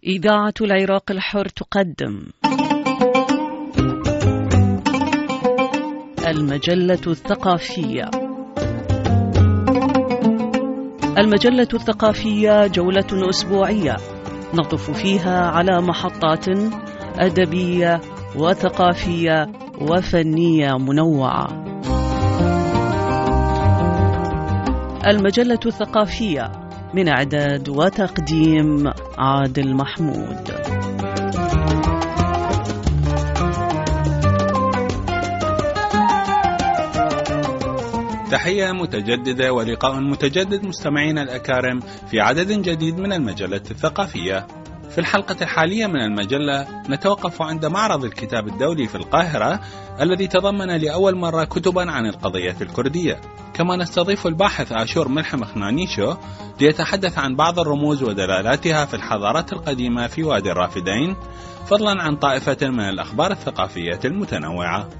إذاعة العراق الحر تقدم المجلة الثقافية. المجلة الثقافية جولة أسبوعية نقف فيها على محطات أدبية وثقافية وفنية منوعة. المجلة الثقافية من إعداد وتقديم عادل محمود. تحية متجددة ولقاء متجدد مستمعين الأكارم في عدد جديد من المجلة الثقافية. في الحلقة الحالية من المجلة نتوقف عند معرض الكتاب الدولي في القاهرة الذي تضمن لأول مرة كتبا عن القضية الكردية. كما نستضيف الباحث آشور ملحم خنانيشو ليتحدث عن بعض الرموز ودلالاتها في الحضارات القديمة في وادي الرافدين، فضلا عن طائفة من الأخبار الثقافية المتنوعة.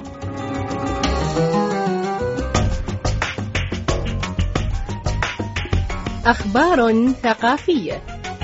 أخبار ثقافية.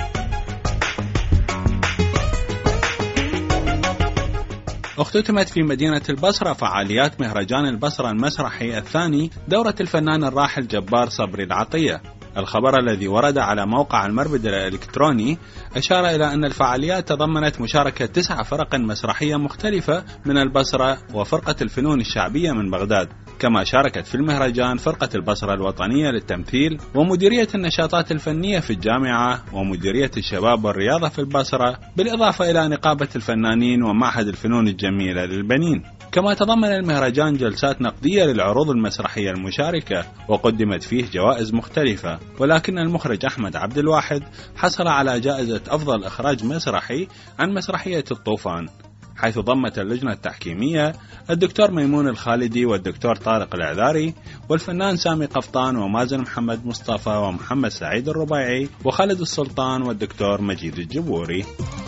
اختتمت في مدينة البصرة فعاليات مهرجان البصرة المسرحي الثاني دورة الفنان الراحل جبار صبري العطية. الخبر الذي ورد على موقع المربد الإلكتروني أشار إلى أن الفعاليات تضمنت مشاركة 9 فرق مسرحية مختلفة من البصرة وفرقة الفنون الشعبية من بغداد. كما شاركت في المهرجان فرقة البصرة الوطنية للتمثيل ومديرية النشاطات الفنية في الجامعة ومديرية الشباب والرياضة في البصرة، بالإضافة إلى نقابة الفنانين ومعهد الفنون الجميلة للبنين. كما تضمن المهرجان جلسات نقدية للعروض المسرحية المشاركة وقدمت فيه جوائز مختلفة، ولكن المخرج أحمد عبد الواحد حصل على جائزة أفضل إخراج مسرحي عن مسرحية الطوفان، حيث ضمت اللجنة التحكيمية الدكتور ميمون الخالدي والدكتور طارق العذاري والفنان سامي قفطان ومازن محمد مصطفى ومحمد سعيد الربيعي وخالد السلطان والدكتور مجيد الجبوري.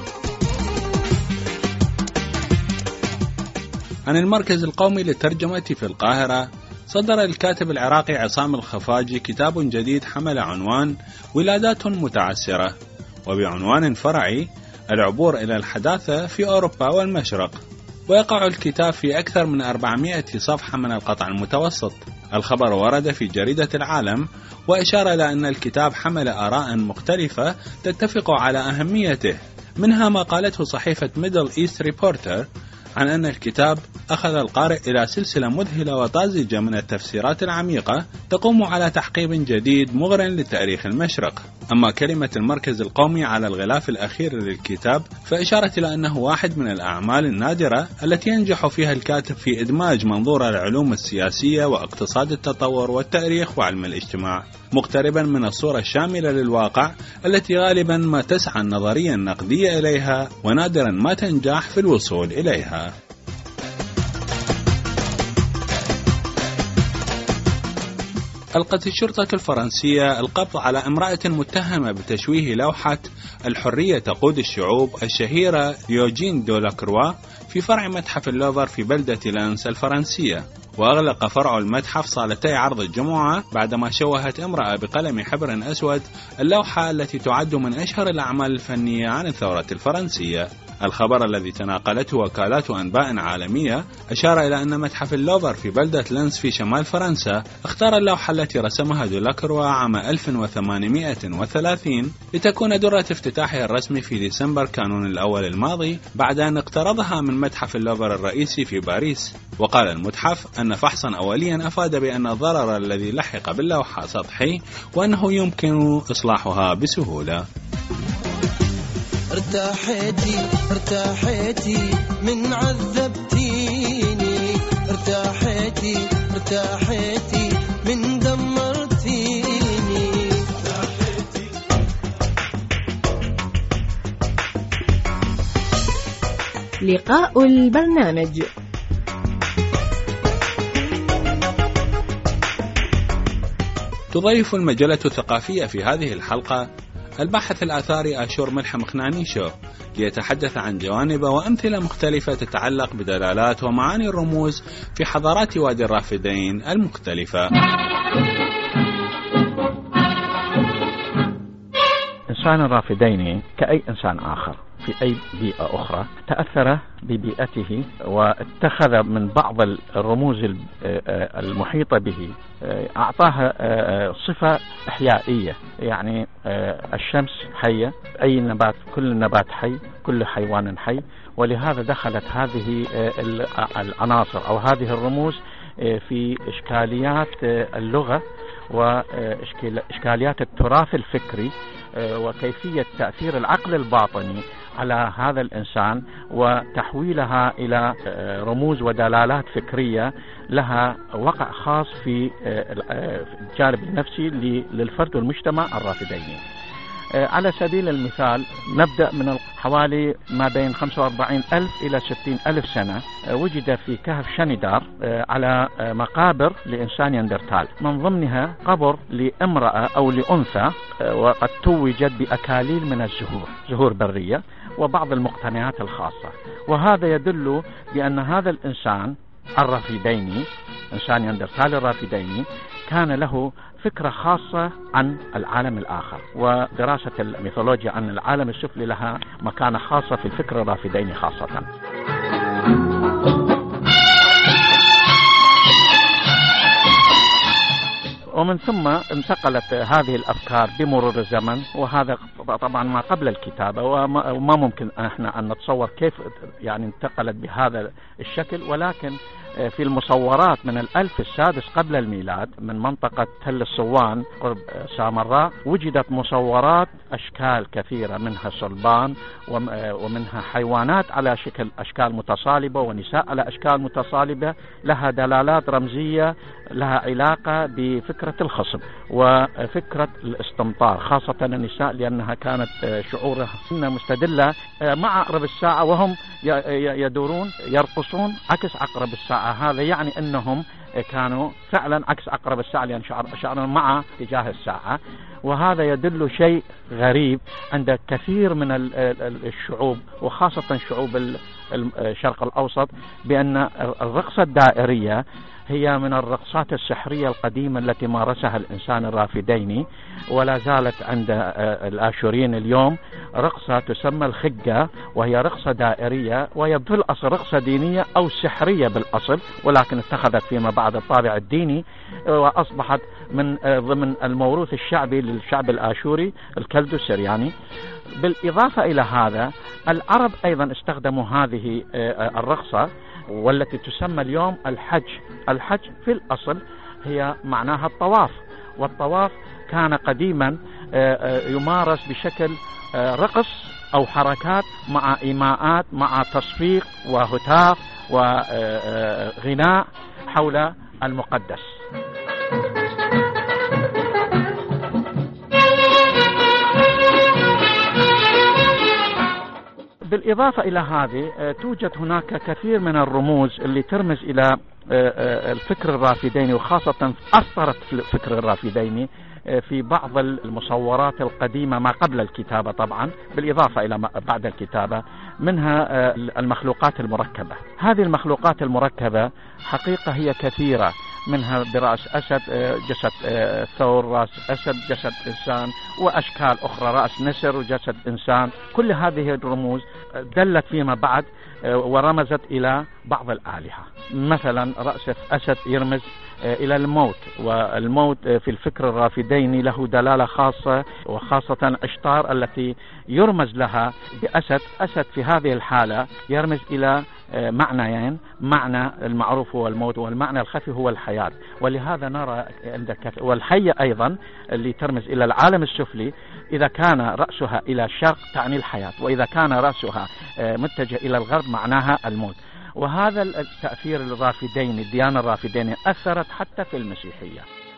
عن المركز القومي للترجمة في القاهرة، صدر الكاتب العراقي عصام الخفاجي كتاب جديد حمل عنوان ولادات متعسرة، وبعنوان فرعي العبور إلى الحداثة في أوروبا والمشرق، ويقع الكتاب في أكثر من 400 صفحة من القطع المتوسط. الخبر ورد في جريدة العالم وإشار إلى أن الكتاب حمل آراء مختلفة تتفق على أهميته، منها ما قالته صحيفة ميدل إيست ريبورتر عن أن الكتاب أخذ القارئ إلى سلسلة مذهلة وطازجة من التفسيرات العميقة تقوم على تحقيب جديد مغرٍ لتاريخ المشرق. أما كلمة المركز القومي على الغلاف الأخير للكتاب فإشارت إلى أنه واحد من الأعمال النادرة التي ينجح فيها الكاتب في إدماج منظور العلوم السياسية واقتصاد التطور والتاريخ وعلم الاجتماع، مقتربا من الصورة الشاملة للواقع التي غالبا ما تسعى النظرية النقدية إليها ونادرا ما تنجح في الوصول إليها. ألقت الشرطة الفرنسية القبض على امرأة متهمة بتشويه لوحة الحرية تقود الشعوب الشهيرة ليوجين دولاكروا في فرع متحف اللوفر في بلدة لانس الفرنسية. وأغلق فرع المتحف صالتي عرض الجمعة بعدما شوهت امرأة بقلم حبر أسود اللوحة التي تعد من أشهر الأعمال الفنية عن الثورة الفرنسية. الخبر الذي تناقلته وكالات أنباء عالمية أشار إلى أن متحف اللوفر في بلدة لانس في شمال فرنسا اختار اللوحة التي رسمها دولاكروا عام 1830 لتكون درة افتتاحه الرسمي في ديسمبر كانون الأول الماضي، بعد أن اقترضها من متحف اللوفر الرئيسي في باريس. وقال المتحف أن فحصا أوليا أفاد بأن الضرر الذي لحق باللوحة سطحي وأنه يمكن إصلاحها بسهولة. ارتاحتي ارتاحتي من عذبتيني، ارتاحتي ارتاحتي من دمرتيني. لقاء البرنامج. تضيف المجلة الثقافية في هذه الحلقة الباحث الآثاري آشور ملحم خنانيشو ليتحدث عن جوانب وأمثلة مختلفة تتعلق بدلالات ومعاني الرموز في حضارات وادي الرافدين المختلفة. الإنسان الرافديني كأي إنسان آخر في أي بيئة أخرى تأثر ببيئته واتخذ من بعض الرموز المحيطة به، أعطاها صفة إحيائية. يعني الشمس حية، أي نبات، كل نبات حي، كل حيوان حي، ولهذا دخلت هذه العناصر أو هذه الرموز في إشكاليات اللغة وإشكاليات التراث الفكري وكيفية تأثير العقل الباطني على هذا الإنسان وتحويلها إلى رموز ودلالات فكرية لها وقع خاص في الجانب النفسي للفرد والمجتمع الرافديني. على سبيل المثال نبدأ من حوالي ما بين 45,000 إلى 60,000 سنة وجد في كهف شندار على مقابر لإنسان يندرتال، من ضمنها قبر لامرأة أو لأنثى وقد توجت بأكاليل من الزهور، زهور برية وبعض المقتنيات الخاصة. وهذا يدل بأن هذا الإنسان الرافديني، إنسان يندرتال الرافديني، كان له فكرة خاصة عن العالم الآخر، ودراسة الميثولوجيا عن العالم السفلي لها مكانة خاصة في الفكر الرافديني خاصة. ومن ثم انتقلت هذه الأفكار بمرور الزمن، وهذا طبعا ما قبل الكتابة، وما ممكن احنا أن نتصور كيف يعني انتقلت بهذا الشكل، ولكن في المصورات من 1000 السادس قبل الميلاد من منطقة تل الصوان قرب سامراء وجدت مصورات أشكال كثيرة، منها صلبان ومنها حيوانات على شكل أشكال متصالبة ونساء على أشكال متصالبة، لها دلالات رمزية لها علاقة بفكرة الخصب وفكرة الاستمطار، خاصة النساء لأنها كانت شعورها مستدلة مع عقرب الساعة وهم يدورون يرقصون عكس عقرب الساعة. هذا يعني أنهم كانوا فعلا عكس عقرب الساعة لأن شعرهم مع اتجاه الساعة. وهذا يدل شيء غريب عند كثير من الشعوب وخاصة شعوب الشرق الأوسط، بأن الرقصة الدائرية هي من الرقصات السحرية القديمة التي مارسها الإنسان الرافديني، ولا زالت عند الآشوريين اليوم رقصة تسمى الخجة، وهي رقصة دائرية، وهي في الأصل رقصة دينية أو سحرية بالأصل، ولكن اتخذت فيما بعد الطابع الديني وأصبحت من ضمن الموروث الشعبي للشعب الآشوري الكلدو السرياني. بالإضافة إلى هذا العرب أيضا استخدموا هذه الرقصة والتي تسمى اليوم الحج. الحج في الأصل هي معناها الطواف، والطواف كان قديما يمارس بشكل رقص أو حركات مع إيماءات مع تصفيق وهتاف وغناء حول المقدس. بالإضافة إلى هذه توجد هناك كثير من الرموز اللي ترمز إلى الفكر الرافديني، وخاصة أثرت في الفكر الرافديني في بعض المصورات القديمة ما قبل الكتابة طبعا، بالإضافة إلى بعد الكتابة، منها المخلوقات المركبة. هذه المخلوقات المركبة حقيقة هي كثيرة، منها برأس أسد، جسد ثور، رأس أسد، جسد إنسان، وأشكال أخرى، رأس نسر وجسد إنسان. كل هذه الرموز دلت فيما بعد ورمزت إلى بعض الآلهة. مثلا رأس أسد يرمز إلى الموت، والموت في الفكر الرافديني له دلالة خاصة، وخاصة أشطار التي يرمز لها بأسد. أسد في هذه الحالة يرمز إلى معنيين، معنى المعروف هو الموت، والمعنى الخفي هو الحياة. ولهذا نرى عندك والحية أيضا اللي ترمز إلى العالم السفلي، إذا كان رأسها إلى الشرق تعني الحياة، وإذا كان رأسها متجه إلى الغرب معناها الموت. وهذا التأثير الرافديني، الديانة الرافدينية أثرت حتى في المسيحية.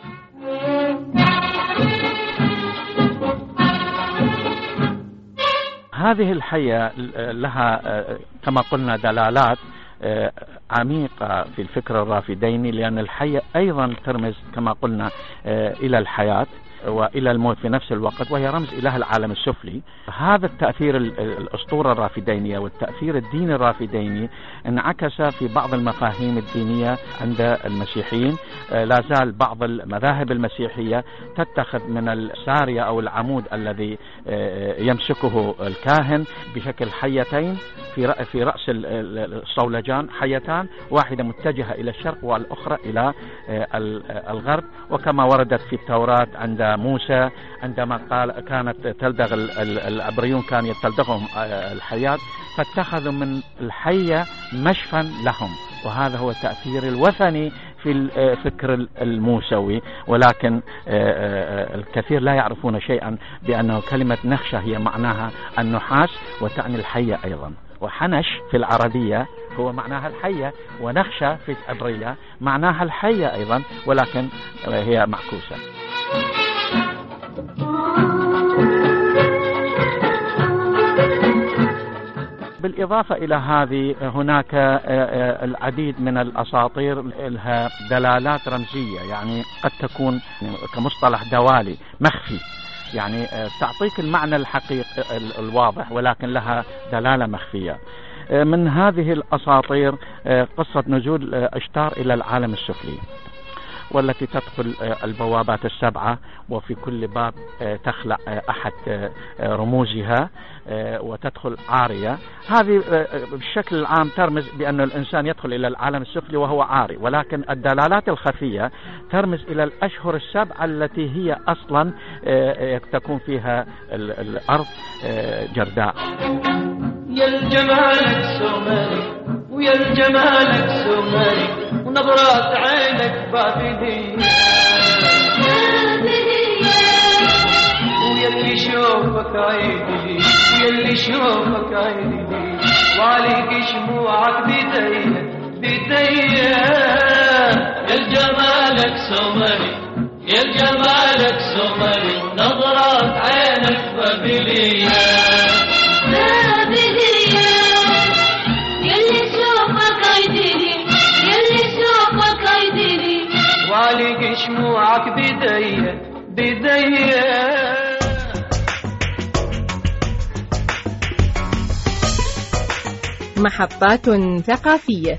هذه الحية لها كما قلنا دلالات عميقة في الفكر الرافديني، لأن الحية أيضا ترمز كما قلنا إلى الحياة. وإلى الموت في نفس الوقت، وهي رمز إله العالم السفلي. هذا التأثير الأسطورة الرافدينية والتأثير الديني الرافديني انعكس في بعض المفاهيم الدينية عند المسيحيين. لا زال بعض المذاهب المسيحية تتخذ من السارية أو العمود الذي يمسكه الكاهن بشكل حيتين في رأس الصولجان، حيتان، واحدة متجهة إلى الشرق والأخرى إلى الغرب، وكما وردت في التوراة عند موسى عندما قال كانت تلدغ العبريون كان يتلدغهم الحيات، فاتخذوا من الحية مشفا لهم، وهذا هو التأثير الوثني في الفكر الموسوي. ولكن الكثير لا يعرفون شيئا بأنه كلمة نخشة هي معناها النحاس وتعني الحية أيضا، وحنش في العربية هو معناها الحية، ونخشة في العبرية معناها الحية أيضا، ولكن هي معكوسة. بالإضافة إلى هذه هناك العديد من الأساطير لها دلالات رمزية، يعني قد تكون كمصطلح دوالي مخفي، يعني تعطيك المعنى الحقيقي الواضح ولكن لها دلالة مخفية. من هذه الأساطير قصة نزول أشتار إلى العالم السفلي، والتي تدخل البوابات السبعة، وفي كل باب تخلع أحد رموزها وتدخل عارية. هذه بالشكل العام ترمز بأن الإنسان يدخل إلى العالم السفلي وهو عاري، ولكن الدلالات الخفية ترمز إلى الأشهر السبعة التي هي أصلا تكون فيها الأرض جرداء. يا الجمالك سومالي ويا الجمالك سومالي ونظرات عينك بافدية ويا اللي شوفك عيدي ويا اللي شوفك عيدي وعليك شموعك بدية يا الجمالك سومالي يا الجمالك سومالي ونظرات عينك بافدية وعليك شموعك بدية. محطات ثقافية.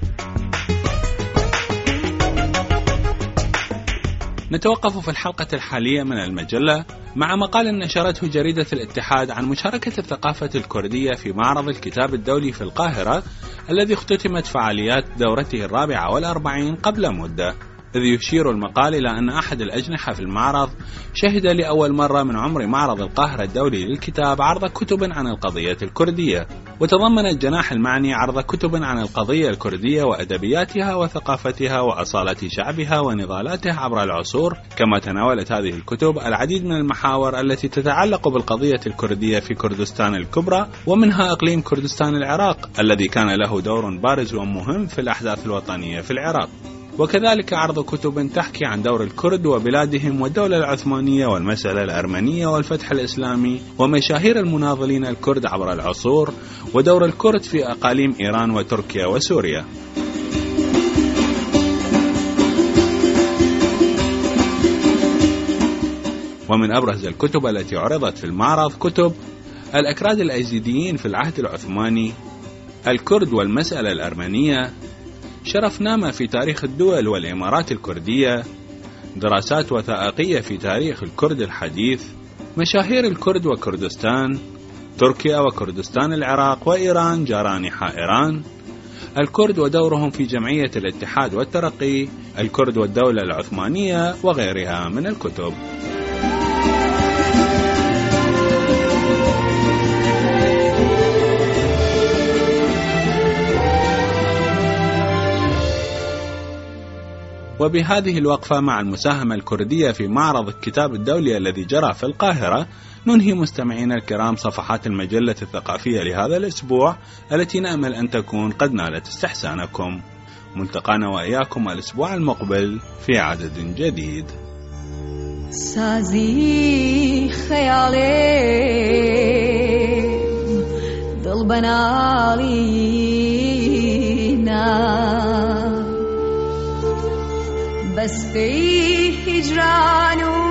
نتوقف في الحلقة الحالية من المجلة مع مقال نشرته جريدة الاتحاد عن مشاركة الثقافة الكردية في معرض الكتاب الدولي في القاهرة، الذي اختتمت فعاليات دورته 44 قبل مدة. إذ يشير المقال إلى أن أحد الأجنحة في المعرض شهد لأول مرة من عمر معرض القاهرة الدولي للكتاب عرض كتب عن القضية الكردية، وتضمن الجناح المعني عرض كتب عن القضية الكردية وأدبياتها وثقافتها وأصالة شعبها ونضالاتها عبر العصور. كما تناولت هذه الكتب العديد من المحاور التي تتعلق بالقضية الكردية في كردستان الكبرى، ومنها إقليم كردستان العراق الذي كان له دور بارز ومهم في الأحداث الوطنية في العراق. وكذلك عرض كتب تحكي عن دور الكرد وبلادهم والدولة العثمانية والمسألة الأرمنية والفتح الإسلامي ومشاهير المناضلين الكرد عبر العصور ودور الكرد في أقاليم إيران وتركيا وسوريا. ومن أبرز الكتب التي عرضت في المعرض كتب الأكراد الأيزيديين في العهد العثماني، الكرد والمسألة الأرمنية، شرفنامة في تاريخ الدول والإمارات الكردية، دراسات وثائقية في تاريخ الكرد الحديث، مشاهير الكرد وكردستان، تركيا وكردستان العراق وإيران جاران حائران، الكرد ودورهم في جمعية الاتحاد والترقي، الكرد والدولة العثمانية وغيرها من الكتب. وبهذه الوقفة مع المساهمة الكردية في معرض الكتاب الدولي الذي جرى في القاهرة ننهي مستمعينا الكرام صفحات المجلة الثقافية لهذا الأسبوع، التي نأمل أن تكون قد نالت استحسانكم. ملتقانا وإياكم الأسبوع المقبل في عدد جديد. سازی خیالیم دل بنالینا بستی هجرانو